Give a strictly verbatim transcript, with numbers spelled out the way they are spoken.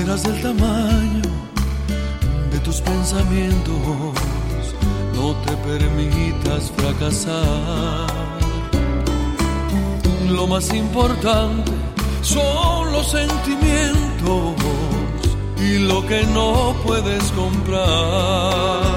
serás del tamaño de tus pensamientos, no te permitas fracasar. Lo más importante son los sentimientos y lo que no puedes comprar.